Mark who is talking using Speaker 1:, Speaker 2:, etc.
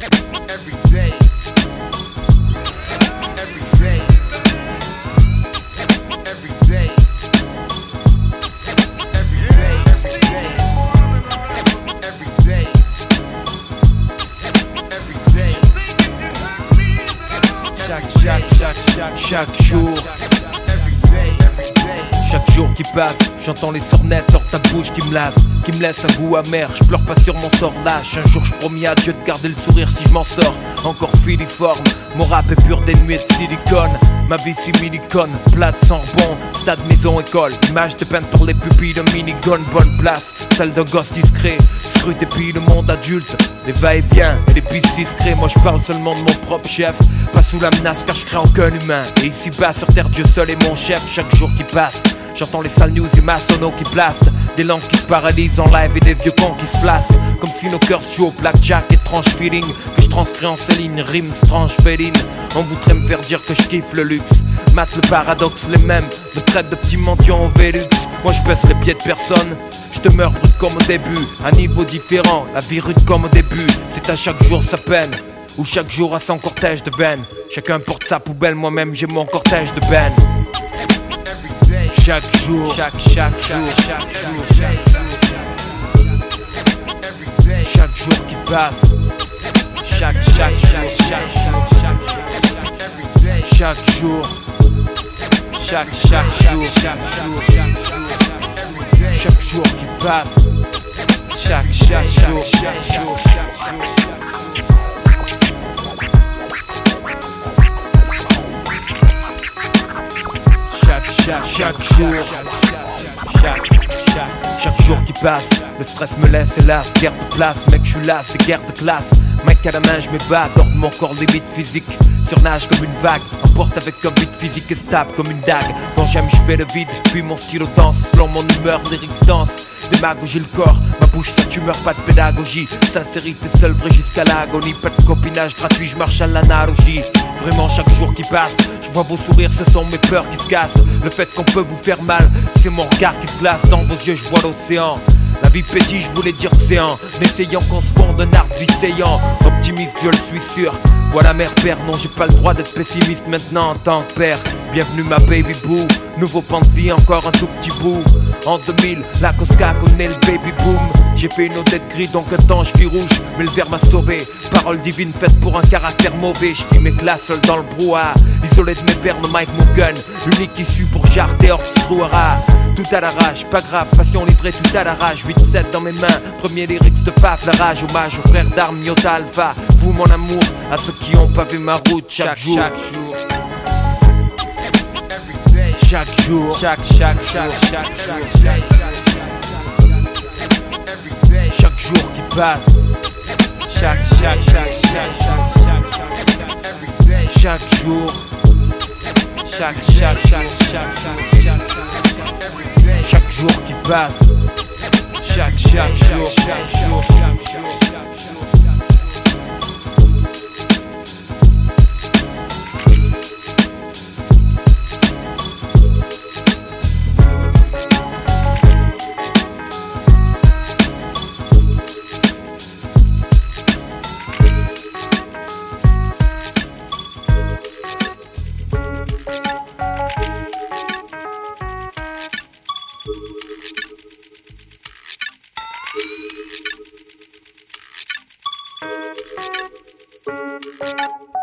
Speaker 1: Every day. Every day. Every day. Every day. Every day. Every day.
Speaker 2: Chaque jour. Chaque jour qui passe, j'entends les sornettes hors ta bouche qui me lasse, qui me laisse un goût amer. Je pleure pas sur mon sort lâche. Un jour je promis à Dieu de garder le sourire si je m'en sors. Encore filiforme, mon rap est pur dénué de silicone. Ma vie similicone, plate sans rebond, stade, maison, école. Image de peinte pour les pupilles de minigun, bonne place, celle d'un gosse discret. Scrute et puis le monde adulte, les va-et-vient et les pistes discrets. Moi je parle seulement de mon propre chef, pas sous la menace car je crée aucun humain. Et ici bas sur terre Dieu seul est mon chef. Chaque jour qui passe, j'entends les sales news et ma sono qui blastent. Des langues qui se paralysent en live et des vieux cons qui se flasquent. Comme si nos cœurs se jouent au blackjack, étrange feeling que je transcris en ces lignes, rimes strange féline. On voudrait me faire dire que je kiffe le luxe. Mate le paradoxe, les mêmes me traitent de petits mendiants au Vélux. Moi je baisse les pieds de personne, je te meurs brut comme au début. Un niveau différent, la vie rude comme au début. C'est à chaque jour sa peine, ou chaque jour a son cortège de veines. Chacun porte sa poubelle, moi-même j'ai mon cortège de veines. Chaque jour, chaque jour, chaque jour qui passe, chaque jour, chaque jour, chaque jour qui passe, chaque jour. Chaque jour qui passe, le stress me laisse hélas. Guerre de place, mec je suis las, des guerres de classe. Mec à la main je m'évade, hors de mon corps limite physique. Surnage comme une vague, emporte avec un beat physique et stable comme une dague. Quand j'aime je fais le vide, puis mon stylo danse. Selon mon humeur, lyrics danse. Démagogie le corps, ma bouche sa tumeur, pas de pédagogie. Sincérité seule vraie jusqu'à l'agonie. Pas de copinage gratuit, je marche à l'analogie. Vraiment chaque jour qui passe, je vois vos sourires, ce sont mes peurs qui se cassent. Le fait qu'on peut vous faire mal, c'est mon regard qui se glace. Dans vos yeux je vois l'océan. La vie pétille, je voulais dire séant, n'essayant qu'on se fonde un arbre vicéant. Optimiste, je le suis sûr. Voilà mère père, non j'ai pas le droit d'être pessimiste maintenant en tant que père. Bienvenue ma baby boo, nouveau pan de vie, encore un tout petit bout. En 2000, la Cosca connaît le baby boom. J'ai fait une odette gris donc un temps je vis rouge, mais le verre m'a sauvé. Parole divine faite pour un caractère mauvais. Je vis mes classes seul dans le brouhaha, isolé de mes pères, de Mike Morgan. Unique issue pour jarter hors de Trouara. Tout à l'arrache, pas grave, passion livrée tout à l'arrache. 8-7 dans mes mains, premier lyrics de Faf, la rage. Hommage aux frères d'armes, Iota Alpha. Vous mon amour, à ceux qui ont pavé ma route chaque jour. Chaque jour, chaque jour qui passe, chaque jour, chaque jour qui passe, chaque jour.
Speaker 1: Thank you.